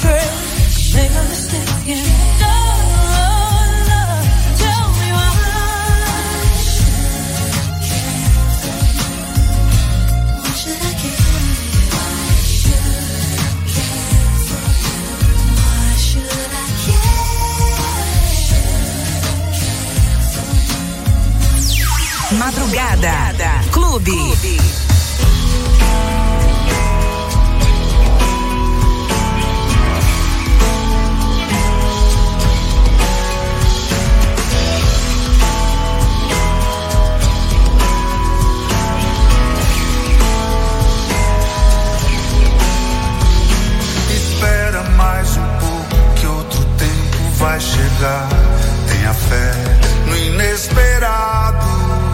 Madrugada Clube. Espera mais um pouco que outro tempo vai chegar. Tenha fé no inesperado.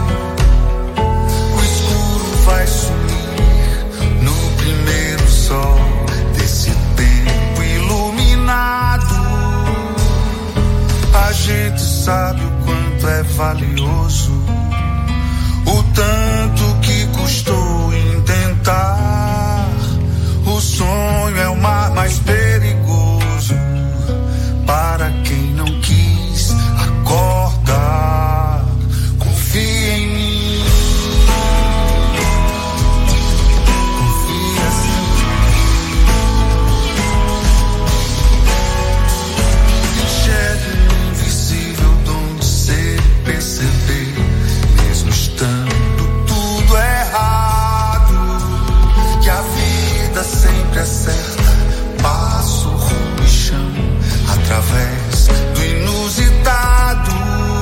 Vai sumir no primeiro sol desse tempo iluminado. A gente sabe o quanto é valioso, o tanto que custou intentar. O sonho é o mar mais perigoso para quem não quis acordar. Confia em mim. Mesmo estando tudo errado, que a vida sempre acerta passo, rumo e chão, através do inusitado.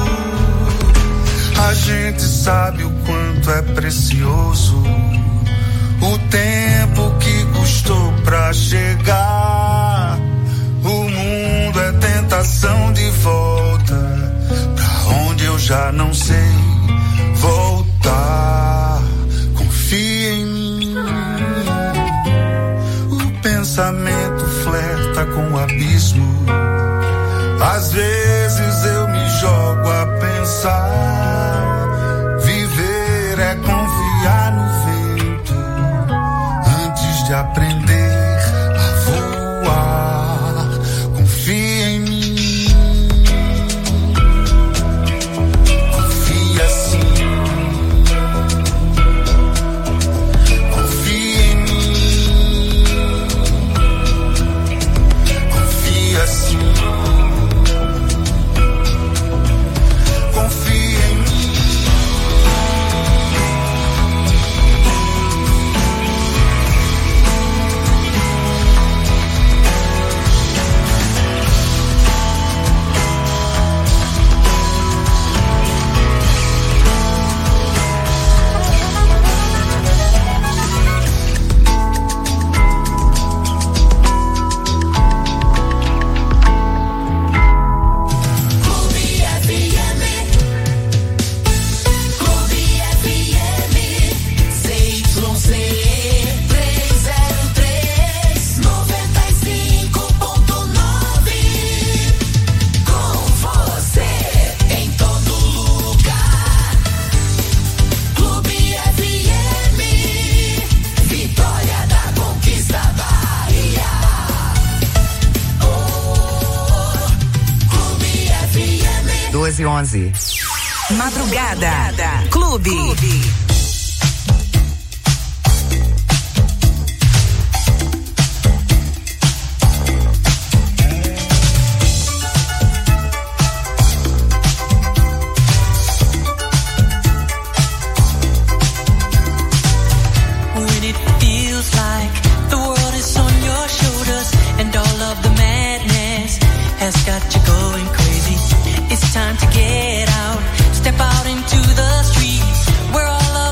A gente sabe o quanto é precioso o tempo que custou pra chegar. O mundo é tentação de volta onde eu já não sei voltar. Confia em mim. O pensamento flerta com o abismo. Às vezes eu me jogo a pensar. Viver é confiar no vento antes de aprender a voar. Confia em mim. e 11. Madrugada Clube. Time to get out, step out into the streets where all of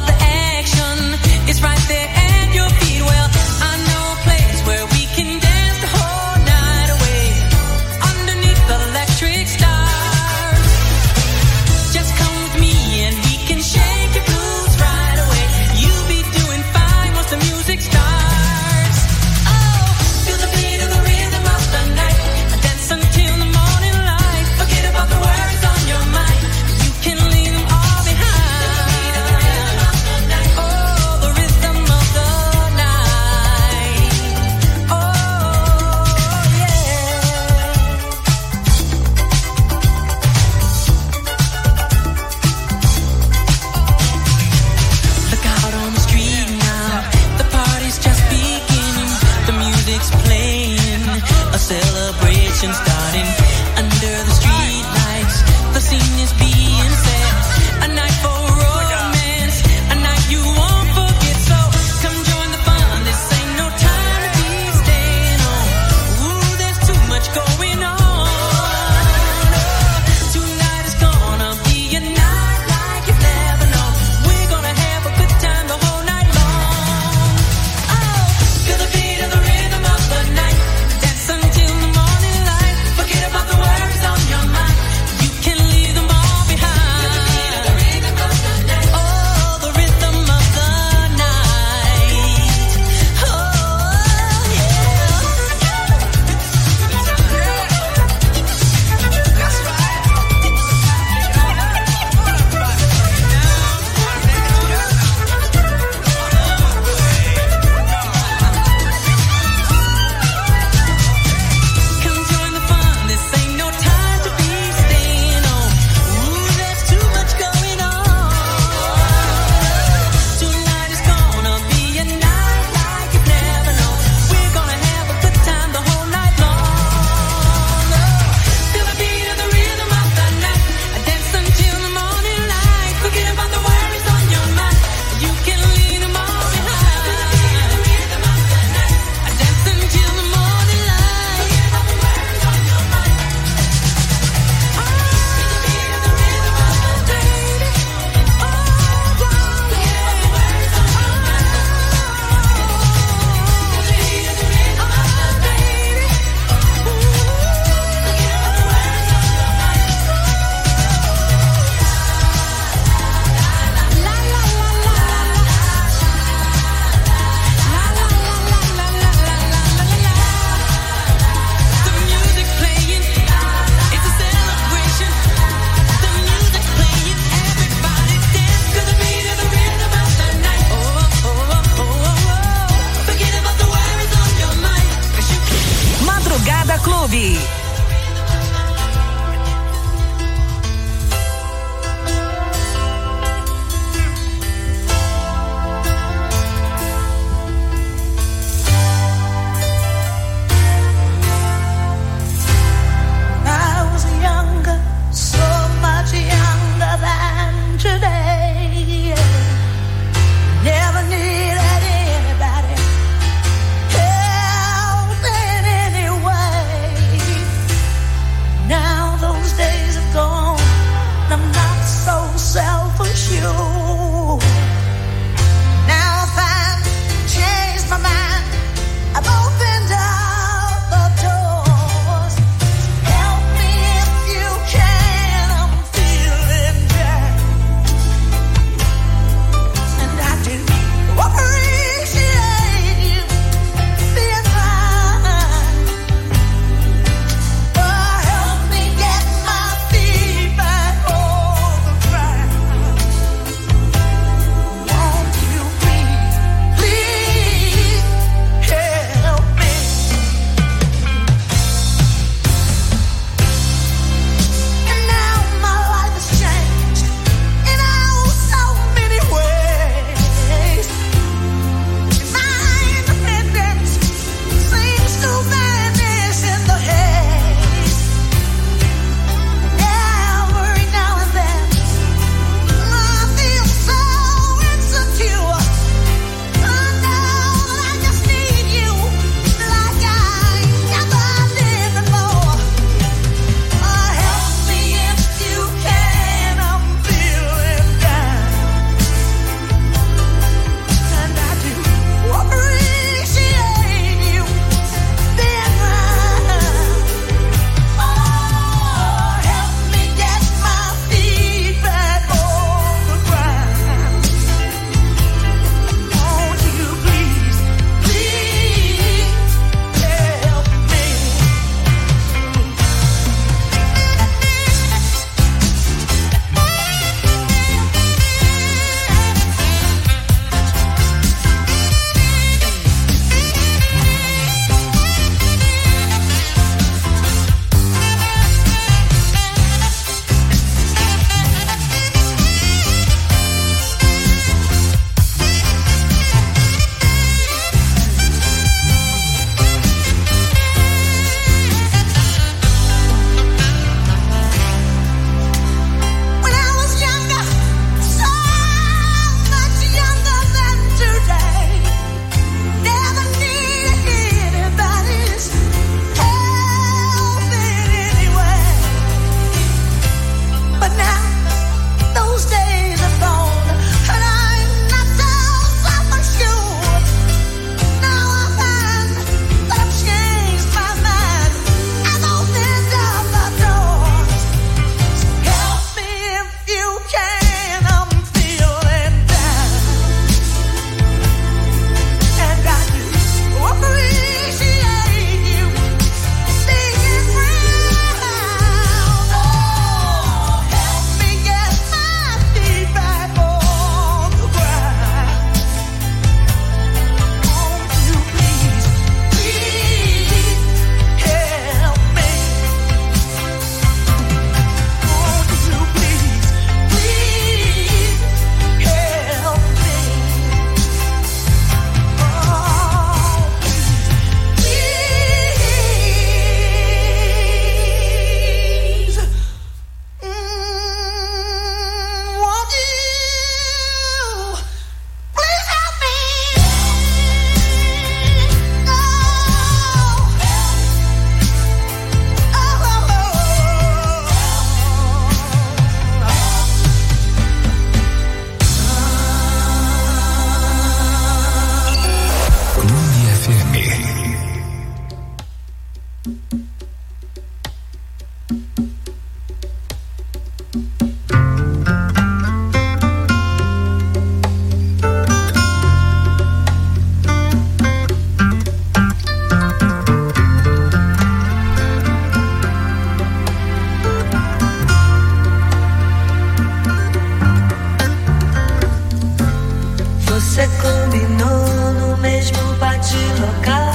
Você combinou no mesmo bate-local.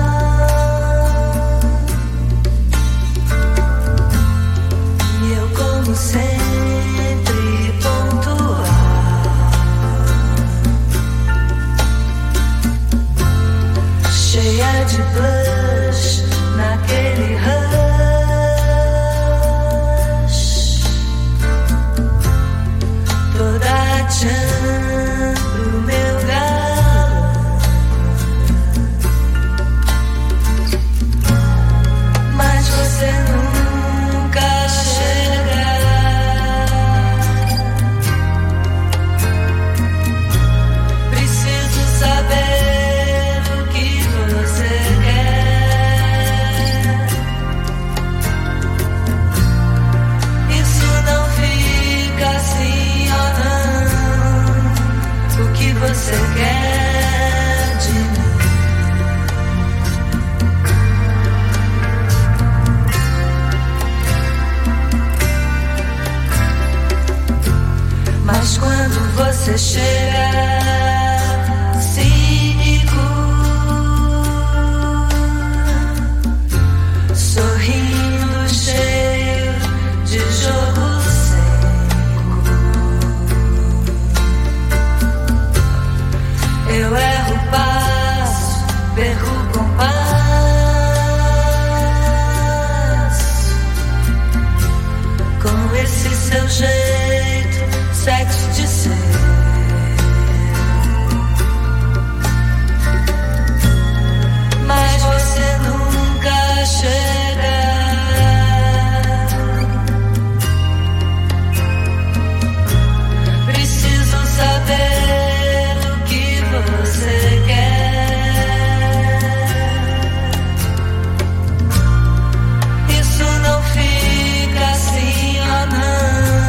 E eu, como sempre, pontual. Cheia de blush naquele rush. Toda tchan pro meu galã. Mas você nunca chega. Preciso saber o que você quer. Isso não fica assim, ó não. O que você quer de mim? Mas quando você chega cínico, sorrindo, cheio de jogo seco, eu erro o passo, perco o compasso. Com esse seu jeito sexy de ser. Mas você nunca chega. Preciso saber o que você quer. Isso não fica assim, ó não.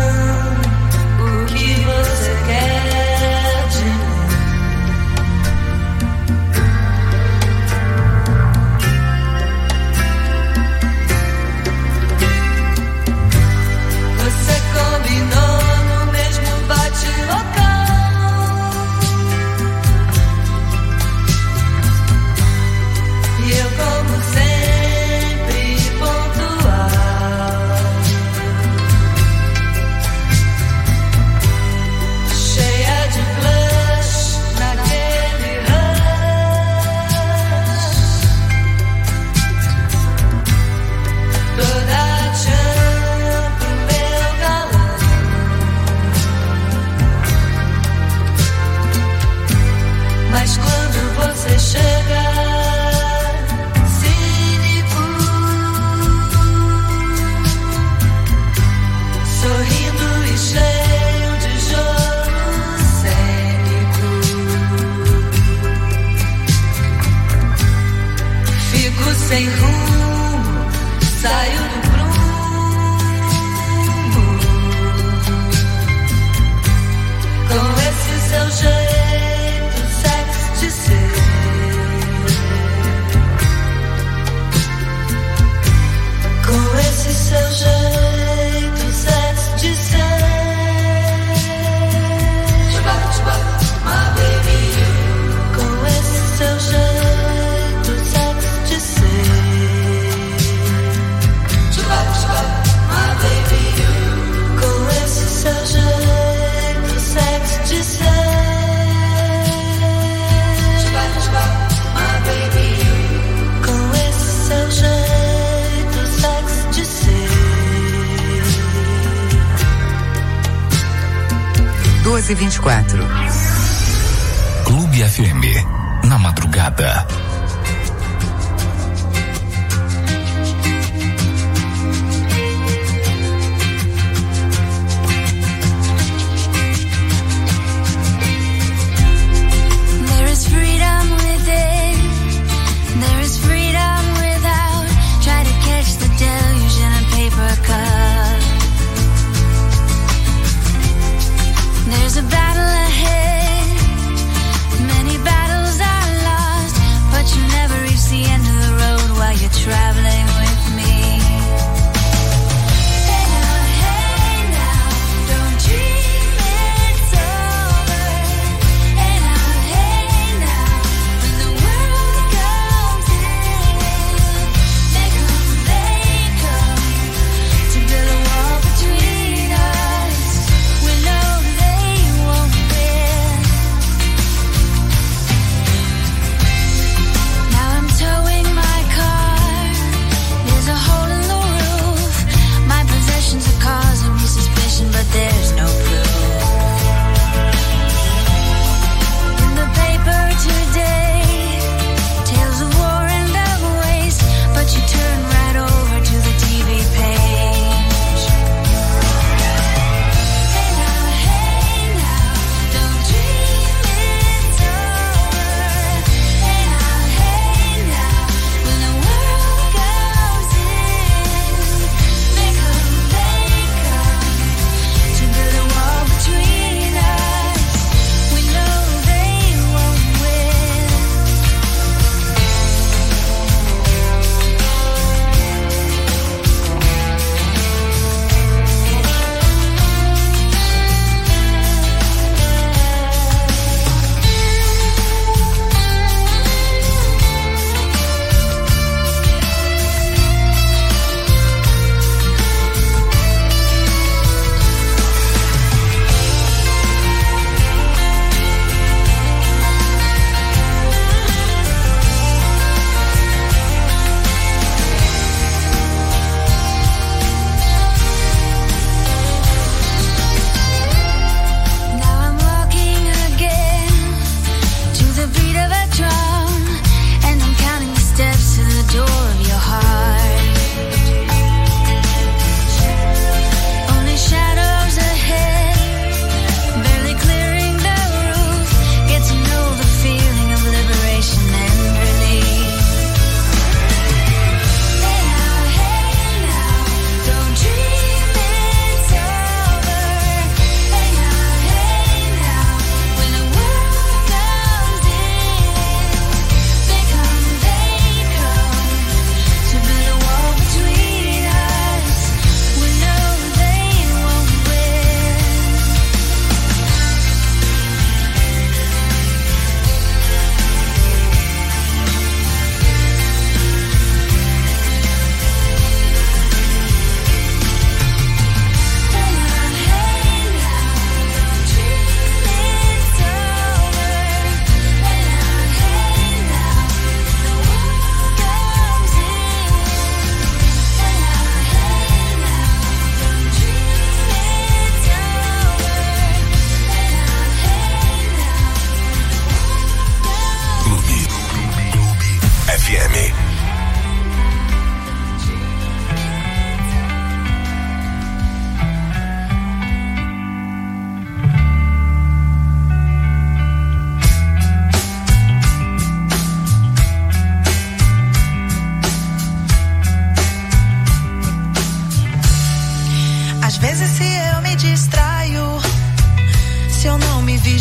O que você quer de mim? Você combinou no mesmo bate-local. E eu, como sempre, pontual. Cheia de blush naquele rush. Toda tchan pro meu galã. Mas quando você chega cínico, sorrindo e cheio de jogo cênico, fico sem rumo, saio do prumo. Com esse seu jeito sexy de ser. Com esse seu jeito sexy de ser. My baby, com esse seu jeito sexy de ser. My baby, com esse seu jeito sexy de ser. My baby, com esse seu jeito sexy de ser. 2h24. Clube FM, na madrugada. There is freedom within, there is freedom without. Try to catch the deluge in a paper cup. There's a battle ahead, many battles are lost, but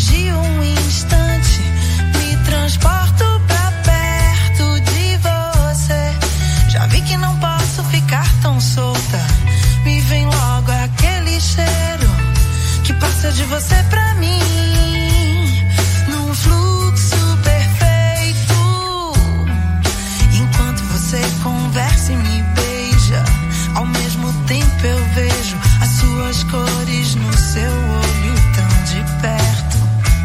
de um instante me transporto pra perto de você. Já vi que não posso ficar tão solta. Me vem logo aquele cheiro que passa de você pra mim, num fluxo perfeito. Enquanto você conversa e me beija, ao mesmo tempo eu vejo as suas cores no seu olho tão de perto.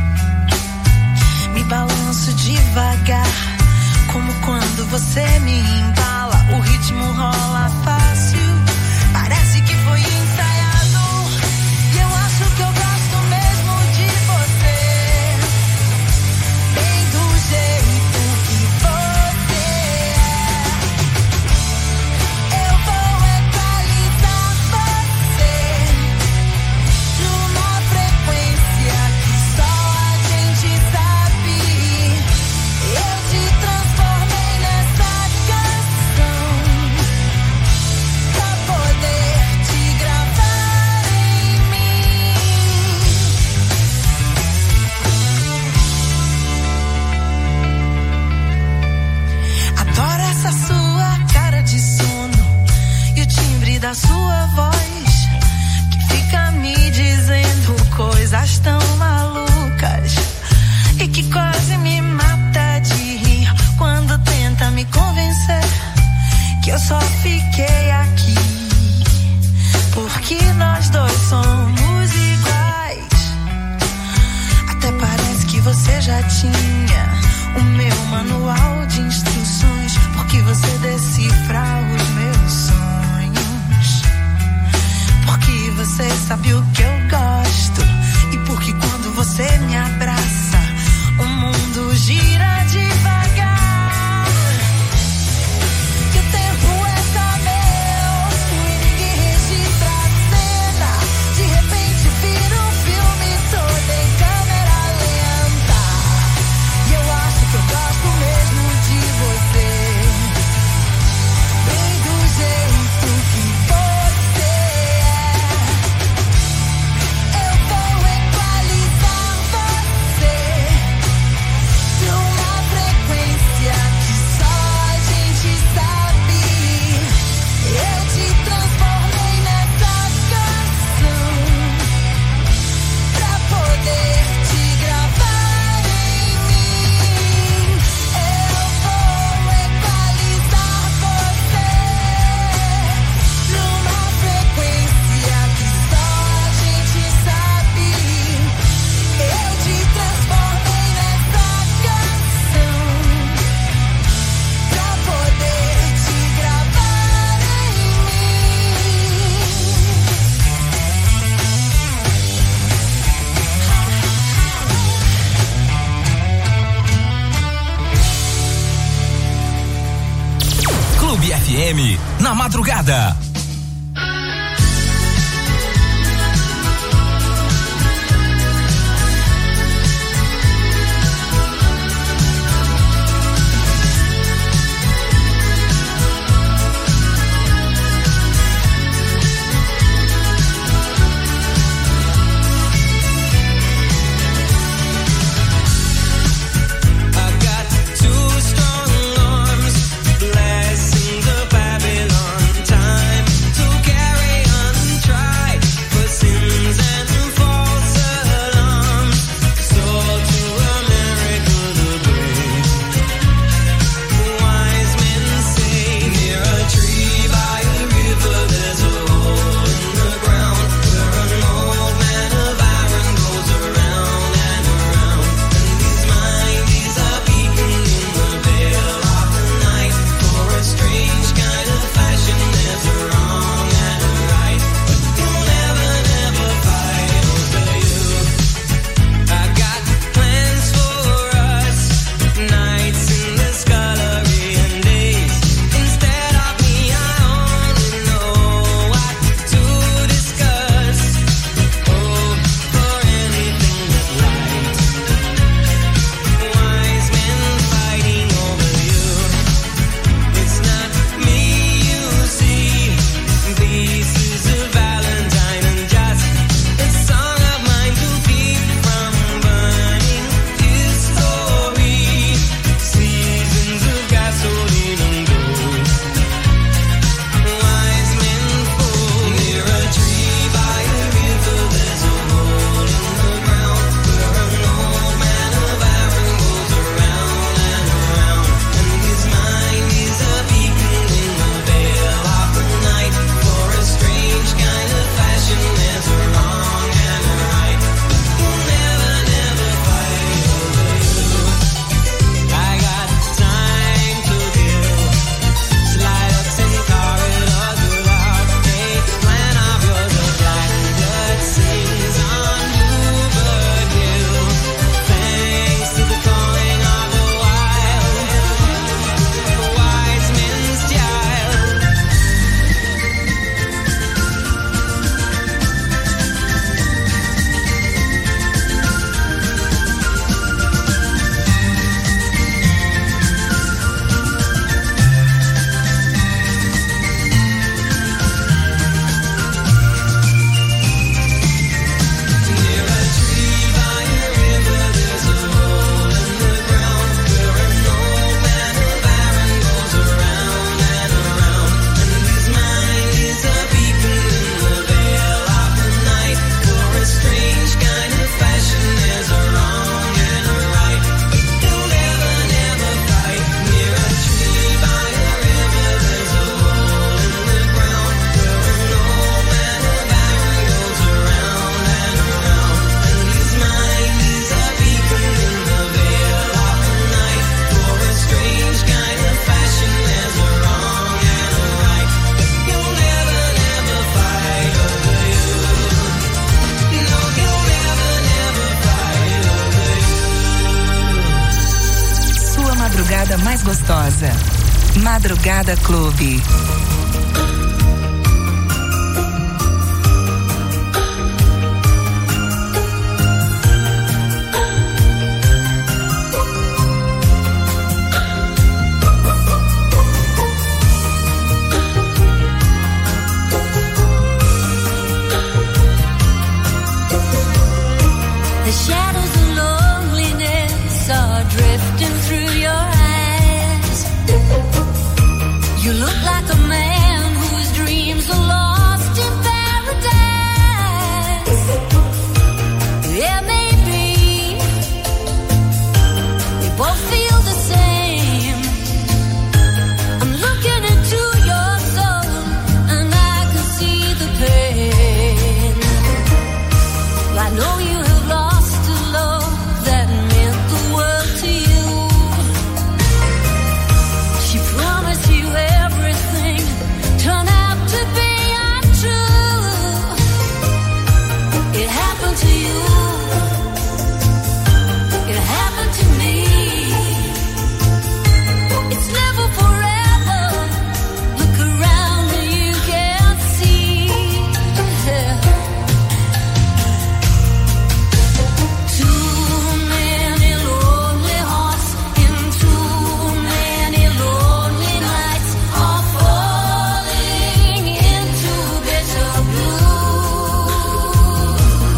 Me balanço devagar, como quando você me embala. O ritmo rola fácil, parece que foi ensaiado. E eu acho que eu gosto mesmo de você, bem do jeito que você é. Eu vou equalizar você numa frequência que só a gente sabe. Eu te transformei nessa canção pra poder te gravar em mim. Adoro essa sua cara de sono e o timbre da sua voz, que fica me dizendo coisas tão malucas e que quase me mata de rir quando tenta me convencer que eu só fiquei aqui porque nós dois somos iguais. Até parece que você já tinha o meu manual de instruções, porque você decifra os meus sonhos, porque você sabe o que eu gosto, e porque quando você me abraça o mundo gira devagar. Que o tempo é só meu e ninguém registra a cena. De repente vira um filme todo em câmera lenta. E eu acho que eu gosto mesmo de você, bem do jeito que você é. Eu vou equalizar você numa frequência que só a gente sabe. Eu te transformei nessa canção pra poder te gravar em mim. Eu vou equalizar você numa frequência que só a gente sabe. Eu te transformei nessa canção pra poder te gravar em mim. Clube FM, na madrugada. I got two strong arms blessing the Babylon time. madrugada mais gostosa. Madrugada Clube. The shadows of loneliness are drifting through your eyes. You look like a man whose dreams are lost in paradise. Yeah, maybe we both feel the same. I'm looking into your soul and I can see the pain. I know you have lost a love that meant the world to you. She promised you everything turned out to be untrue. It happened to you. It happened to me. It's never forever. Look around and you can see. Too many lonely hearts in too many lonely nights are falling into bitter blue.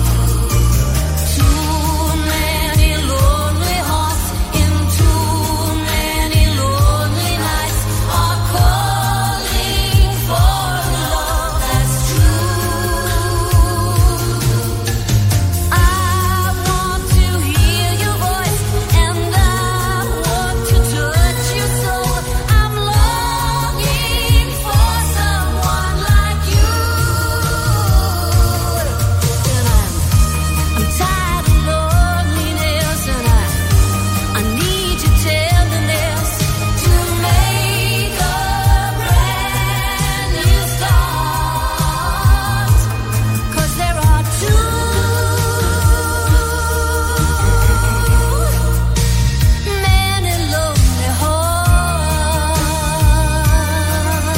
Too many lonely hearts in too many lonely nights are calling for love that's true. I want to hear your voice and I want to touch your soul. I'm longing for someone like you. And I'm tired of loneliness and I need your tenderness to make a brand new start. 'Cause there are too many lonely hearts.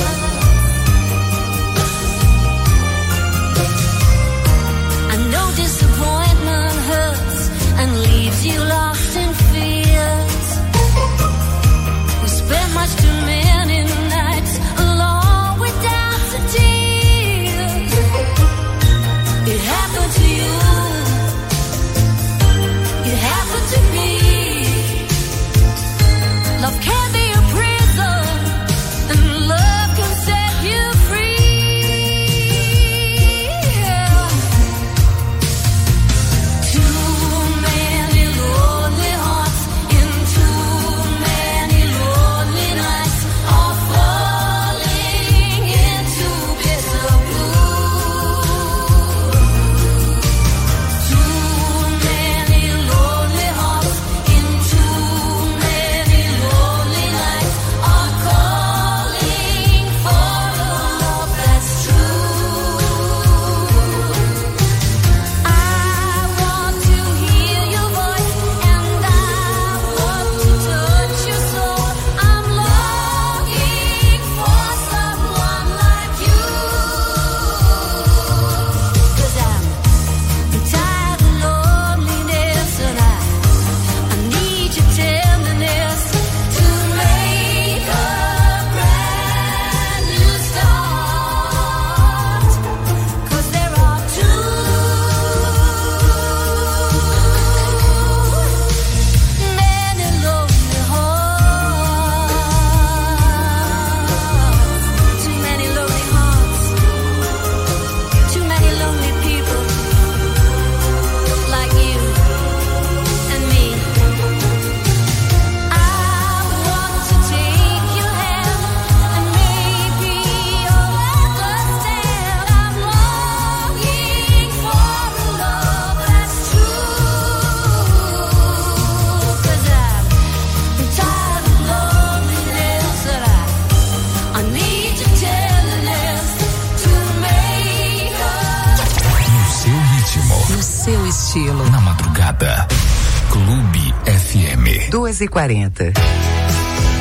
I know disappointment hurts and leaves you lost in fears. We spent much too many nights alone with doubts and tears. It happened to you. It happened to me. Love can be a prison and love can set you free. Too many lonely hearts in too many lonely nights are falling into bitter blue. Too many lonely hearts in too many lonely nights are calling for love that's true. I want to hear your voice and I want to touch your soul. I'm longing for someone like you. 'Cause I'm tired of loneliness and I need your tenderness to make a brand new start. 'Cause there are too many lonely hearts. Too many lonely hearts. Too many lonely people like you and me. I want to take your hand and maybe you'll understand. I'm longing for a love that's true. 'Cause I'm tired of loneliness and I need your tenderness to make a No seu ritmo, No seu estilo. na madrugada. Clube FM. 2h40.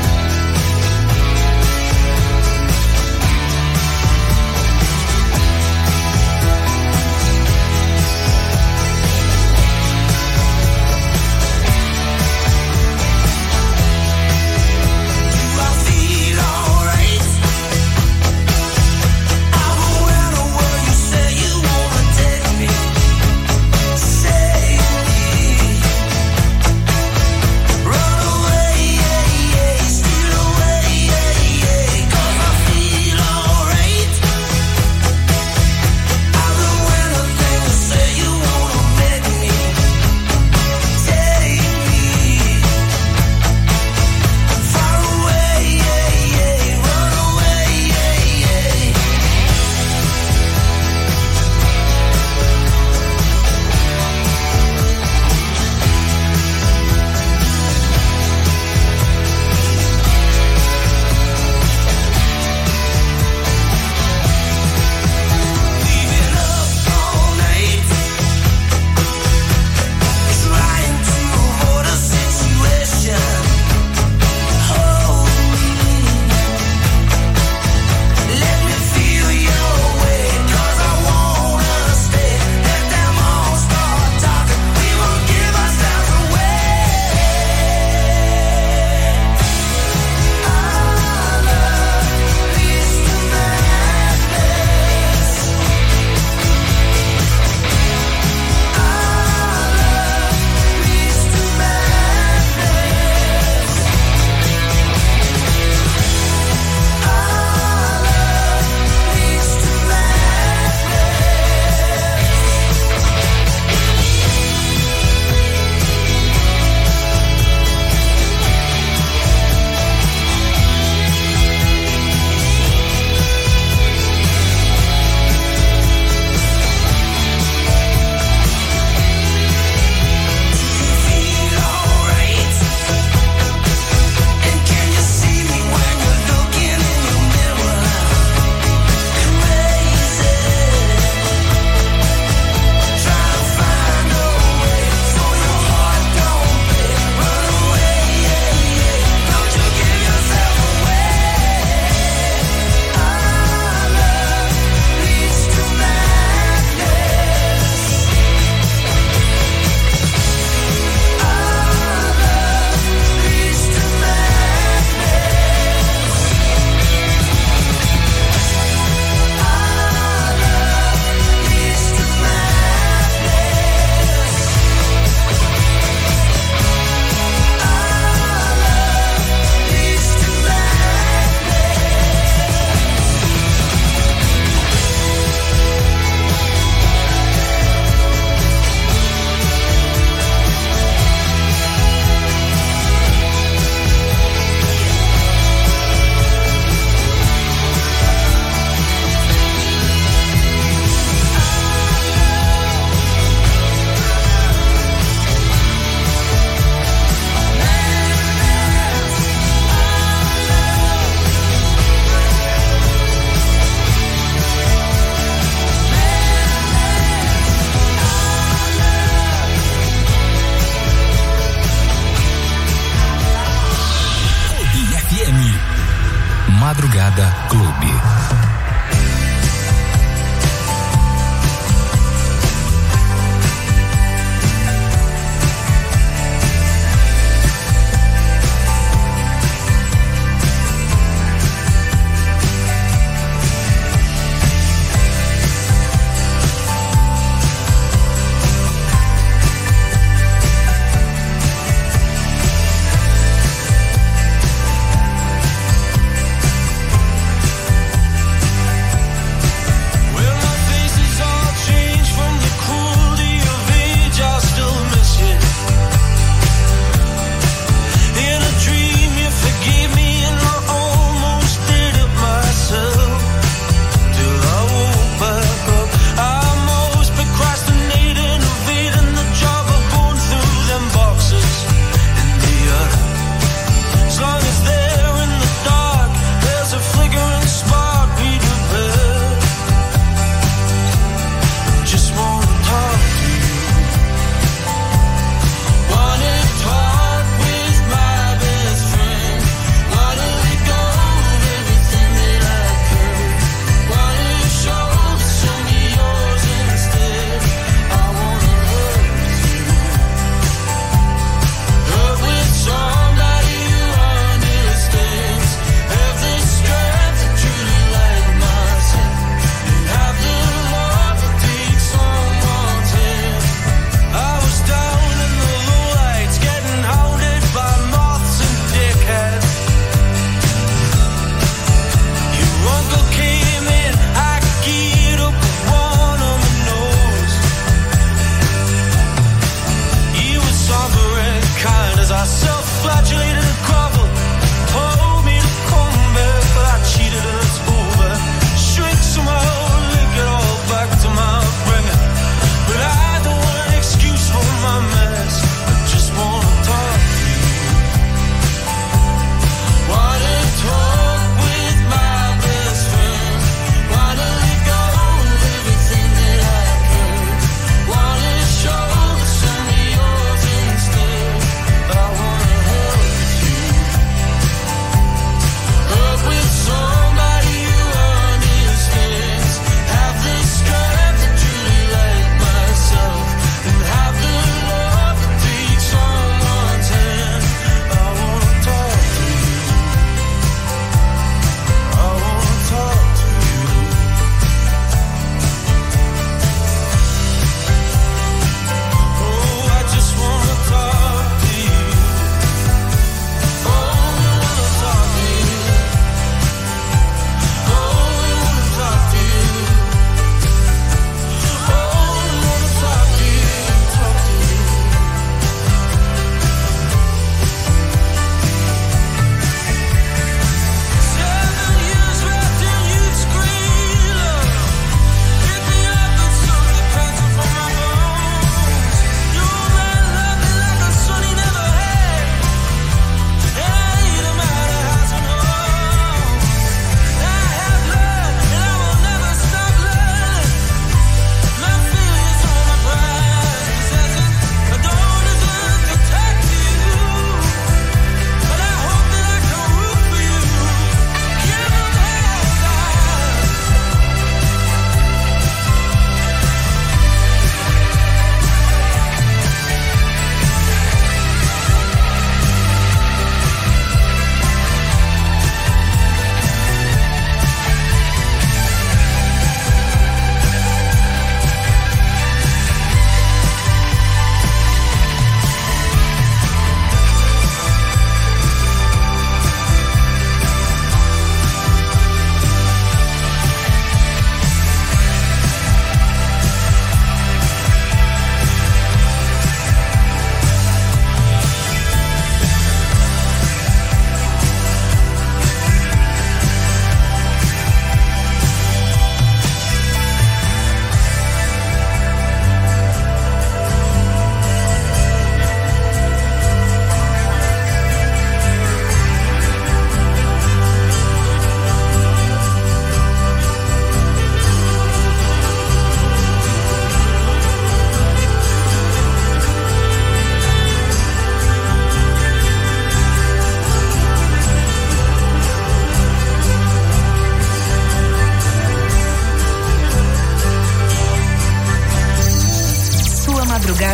Madrugada Clube.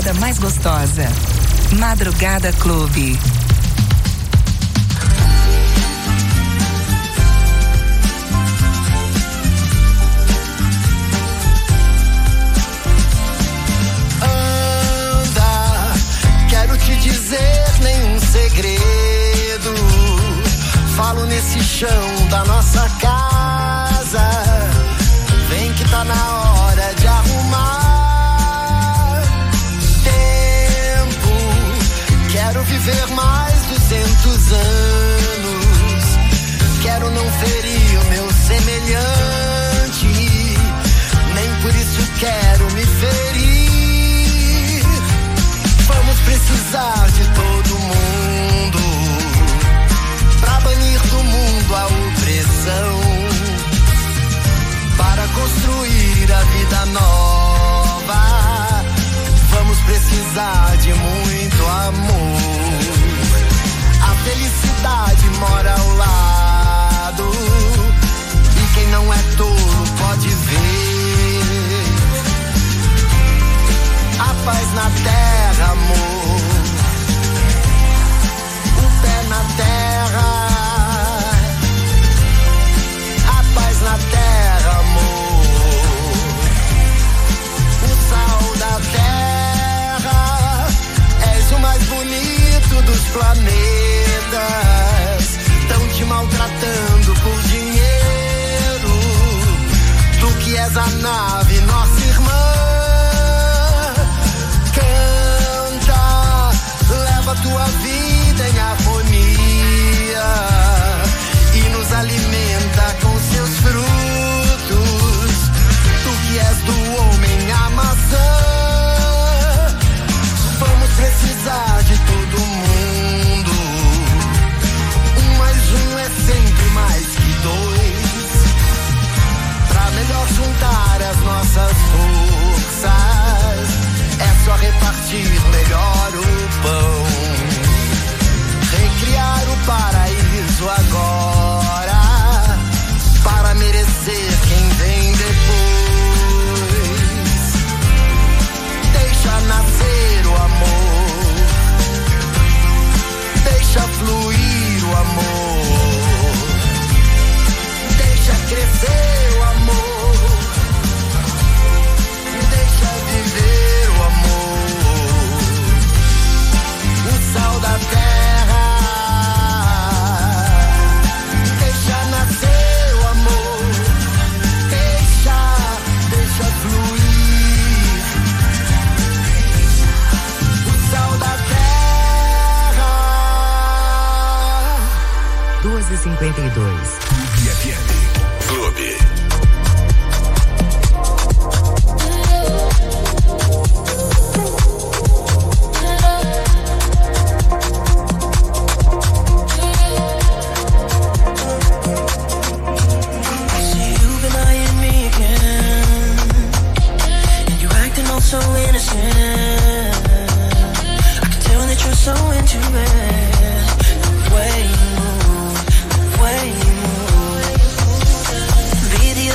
madrugada mais gostosa. Madrugada Clube. Anda, quero te dizer nenhum segredo. Falo nesse chão da nossa casa. Vem que tá na hora de arrumar tempo. Quero viver mais 200 anos. Quero não ferir o meu semelhante. Nem por isso quero me ferir. Vamos precisar de todo mundo pra banir do mundo a opressão, para construir a vida nova. Vamos precisar de muito amor. A felicidade mora ao lado, e quem não é tolo pode ver. A paz na terra, amor. O pé na terra. A paz na terra, amor. O sal da terra. És o mais bonito dos planetas. Tão te maltratando por dinheiro. Tu que és a nave, nossa irmã. Canta, leva tua vida em harmonia e nos alimenta com seus frutos. Tu que és do homem a maçã. Vamos precisar de todo mundo. 1 mais 1 é sempre mais que 2. Pra melhor juntar as nossas forças, é só repartir melhor o pão. Recriar o paraíso agora, para merecer quem vem depois. Deixa nascer o amor. Deixa fluir o amor. Deixa crescer o amor. Deixa viver o amor. O sal da terra. Deixa nascer o amor. Deixa fluir. O sal da terra. 2h52. Clube FM. Clube. So innocent, I can tell that you're so into it. The way you move, the way you move. Be the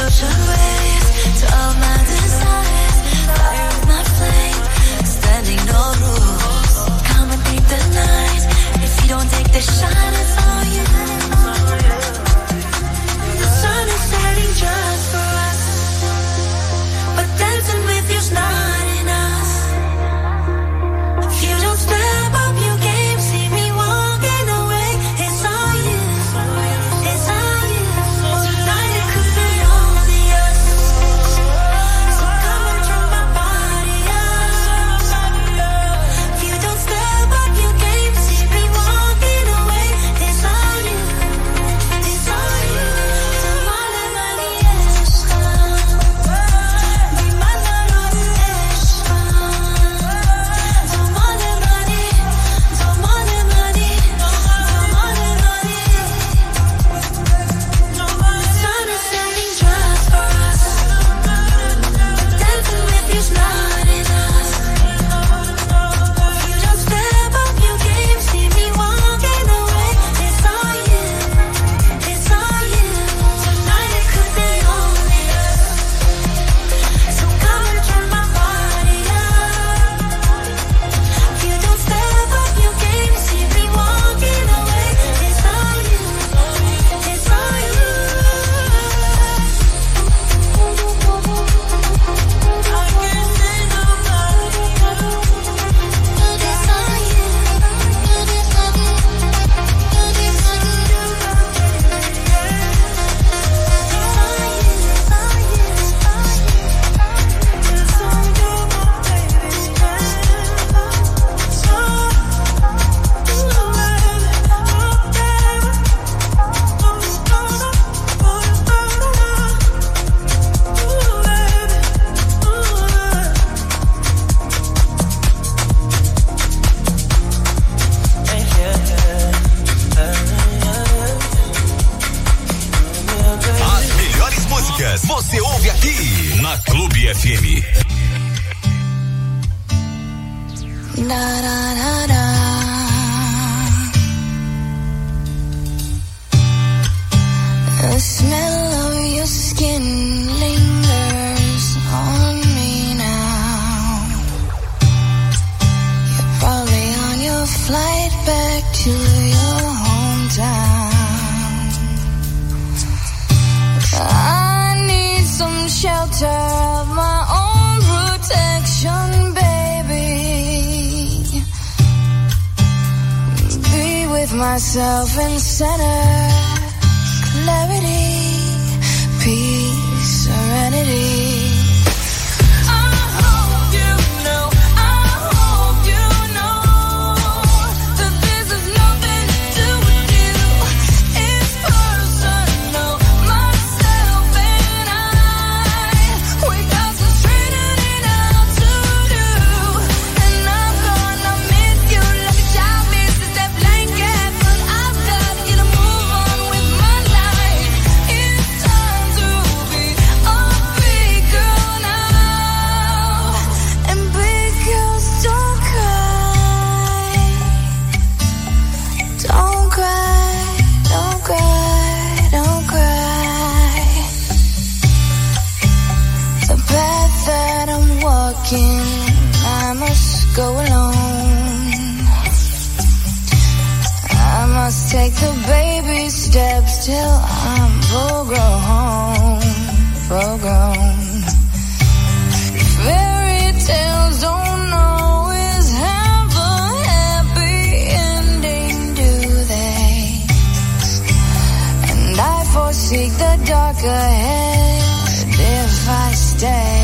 Clube FM. Da, da, da, da. The smell of your skin lingers on me now. You're probably on your flight back to your hometown. I need some shelter of my own protection, baby. Be with myself in center. Clarity, peace, serenity. I must go alone. I must take the baby steps till I'm full grown. Fairy tales don't always have a happy ending, do they? And I foresee the dark ahead if I stay.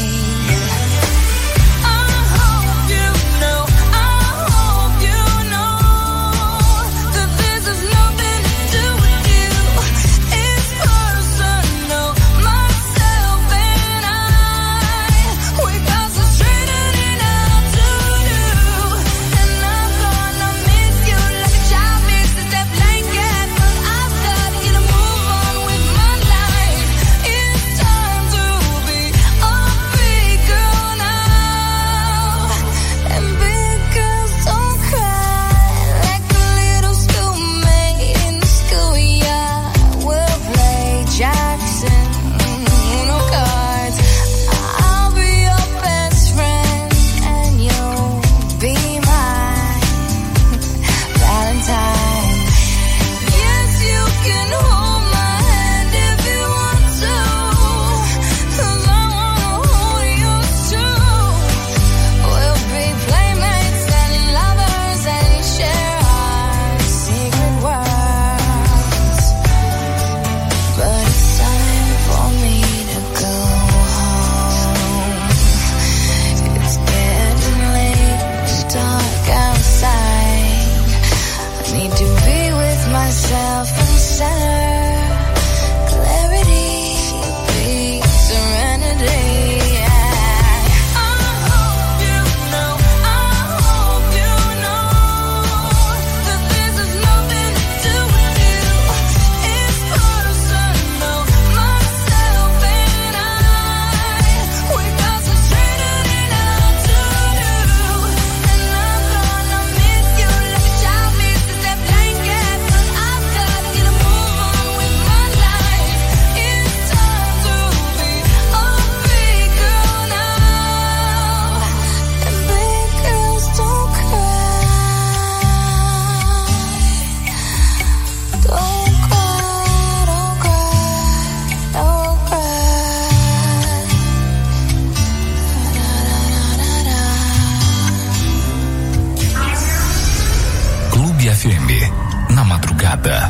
Na madrugada.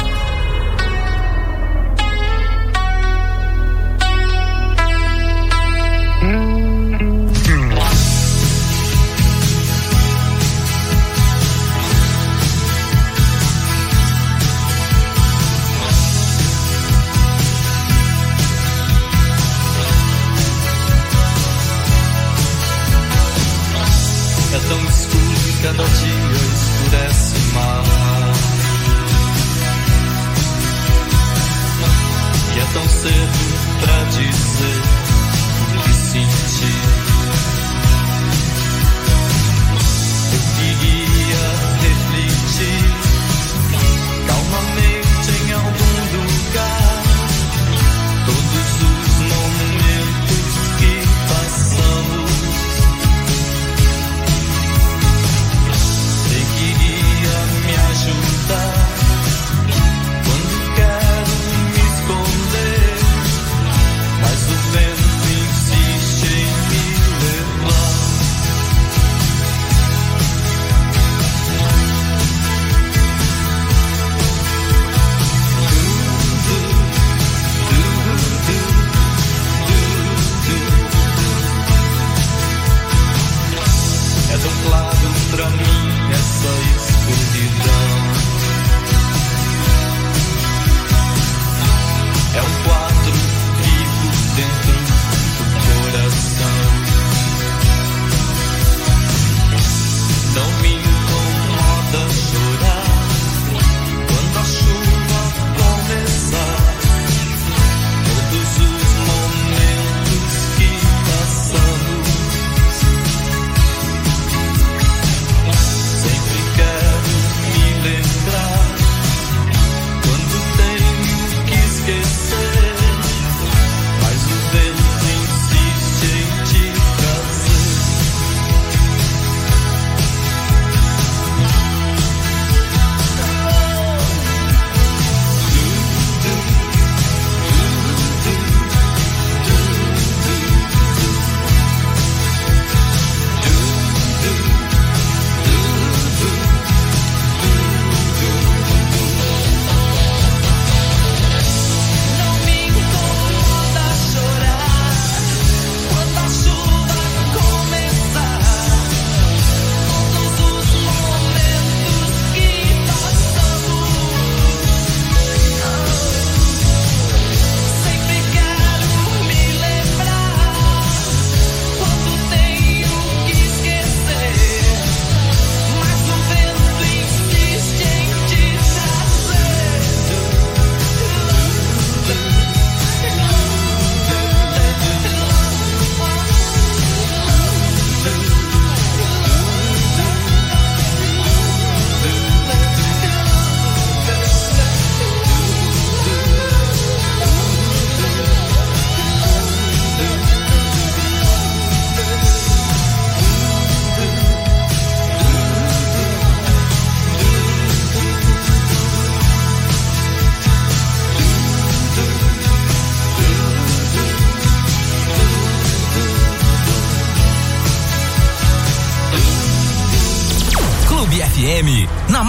É tão escuro que cada dia escurece mais.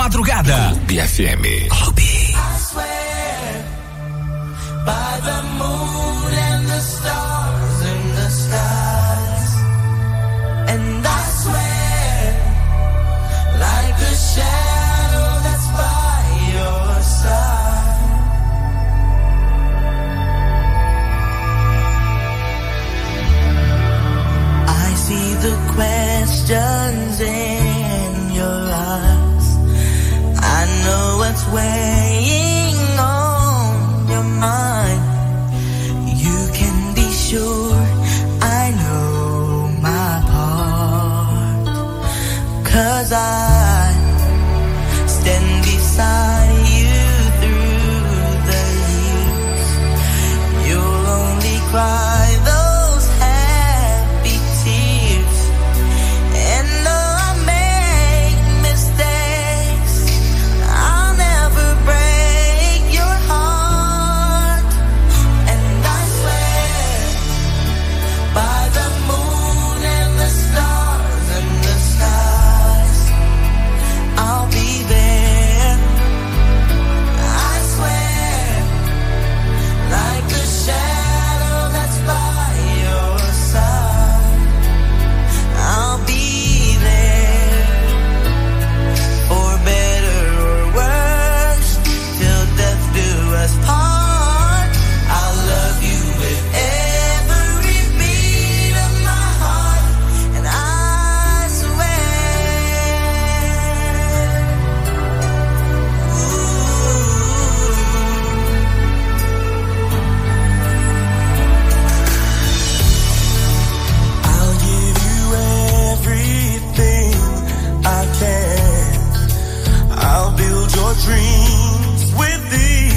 madrugada. Clube FM. Clube. By the moon and the stars in the skies, and I swear, like a shadow that's by your side, I see the questions in your eyes, I know what's weighing on your mind. You can be sure I know my part, 'cause I stand beside you through the years. You'll only cry those happy tears, and though I make mistakes, I'll never break your heart. And I swear, by the moon and the stars and the skies, I'll be there. I swear, like the shadow that's by your side, I'll be there. For better or worse, till death do us part. I'll love you with every beat of my heart, and I swear. I'll give you everything I can. I'll build your dreams with these